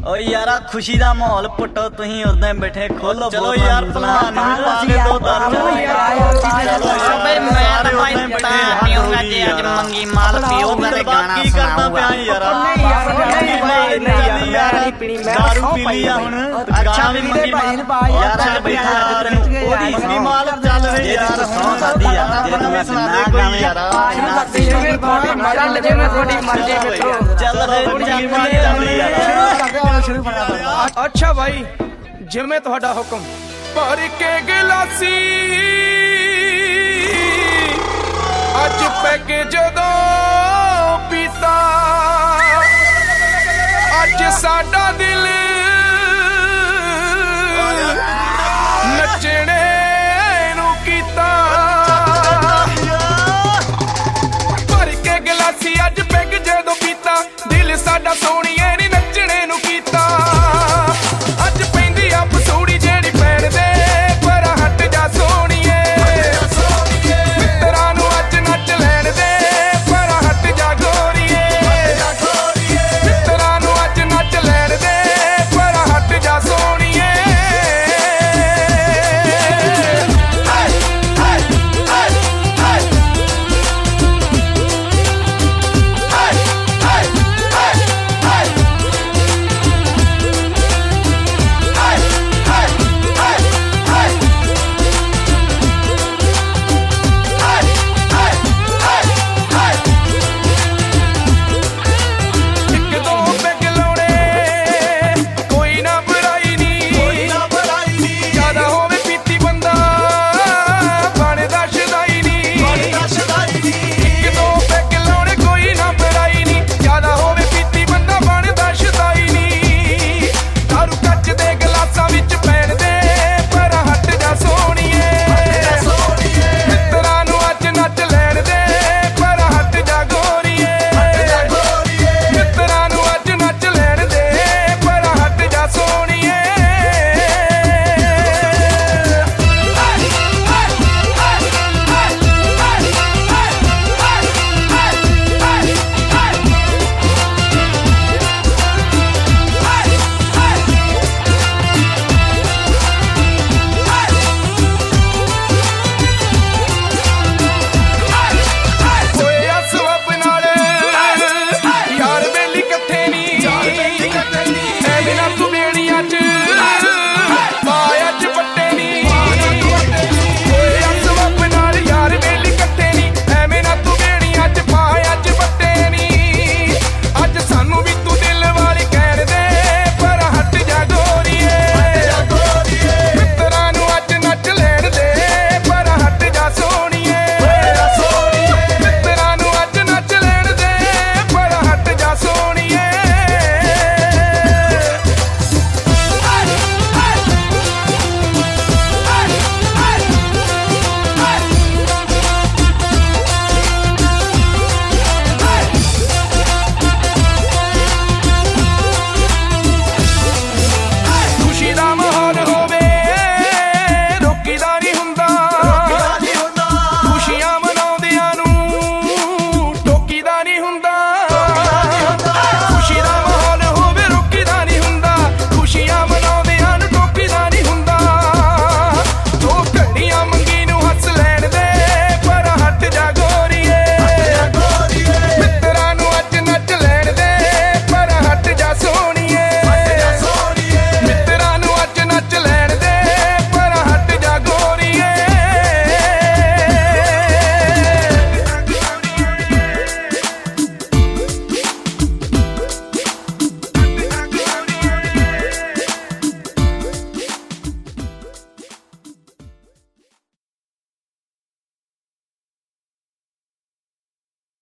ਓ ਯਾਰਾ ਖੁਸ਼ੀ ਦਾ ਮਾਹੌਲ ਪੁੱਟੋ ਤੁਸੀਂ ਉਦਾਂ ਬੈਠੇ ਖੋਲੋ ਚਲੋ ਯਾਰ ਭਲਵਾਨ ਨੂੰ ਪਾ ਕੇ ਦੋ ਦਰ ਬਈ ਮੈਂ ਤਾਂ ਭਾਈ ਪੀਊਂਗਾ ਜੇ ਅੱਜ ਮੰਗੀ ਮਾਲ ਪੀਊਂਗਾ ਤੇ ਗਾਣਾ ਕੀ ਕਰਦਾ ਪਿਆ ਯਾਰ ਨਹੀਂ ਯਾਰ ਨਹੀਂ ਯਾਰ ਨਹੀਂ ਪੀਣੀ ਮੈਂ ਦਾਰੂ ਪੀ ਲਈ ਆ ਹੁਣ ਅੱਛਾ ਵੀ ਮੰਗੀ ਮਾਲ ਯਾਰ ਬੈਠਾ ਤੈਨੂੰ ਉਹਦੀ ਮੰਗੀ ਮਾਲ ਚੱਲ ਵੇ ਯਾਰ ਸੌਂ ਸਾਦੀ ਆ ਜੇ ਤੂੰ ਸੁਣਾ ਕੋਈ ਯਾਰ ਮਜ਼ਾ ਲੱਗੇ ਮੈਂ ਤੁਹਾਡੀ ਮਰਜ਼ੀ ਮਿੱਤਰੋ ਚੱਲ ਰੇ ਮੰਗੀ ਮਾਲ ਚੱਲ ਯਾਰ ਸ਼ੁਰੂ ਫਟਾਫਟ। ਅੱਛਾ ਭਾਈ ਜਿਵੇਂ ਤੁਹਾਡਾ ਹੁਕਮ। ਭਰ ਕੇ ਗਲਾਸੀ ਅੱਜ ਪੈਗ ਜਦੋਂ ਪੀਤਾ ਅੱਜ ਸਾਡਾ ਦਿਲ ਨੱਚਣੇ ਨੂੰ ਕੀਤਾ। ਭਰ ਕੇ ਗਲਾਸੀ ਅੱਜ ਪੈਗ ਜਦੋਂ ਪੀਤਾ ਦਿਲ ਸਾਡਾ ਸੋਹਣੀਏ ਨੀ ਨੱਚਣੇ ਨੂੰ ਕੀਤਾ। ਅੱਜ ਪੈਂਦੀ ਆ ਪਸੂੜੀ ਜਿਹੜੀ ਪੈਣ ਦੇ ਪਰ ਹਟ ਜਾ ਸੋਹਣੀਏ ਮਿੱਤਰਾਂ ਨੂੰ ਅੱਜ ਨੱਚ ਲੈਣ ਦੇ ਪਰ ਹਟ ਜਾ ਗੋਰੀਏ ਮਿੱਤਰਾਂ ਨੂੰ ਅੱਜ ਨੱਚ ਲੈਣ ਦੇ ਪਰ ਹਟ ਜਾ ਸੋਹਣੀਏ।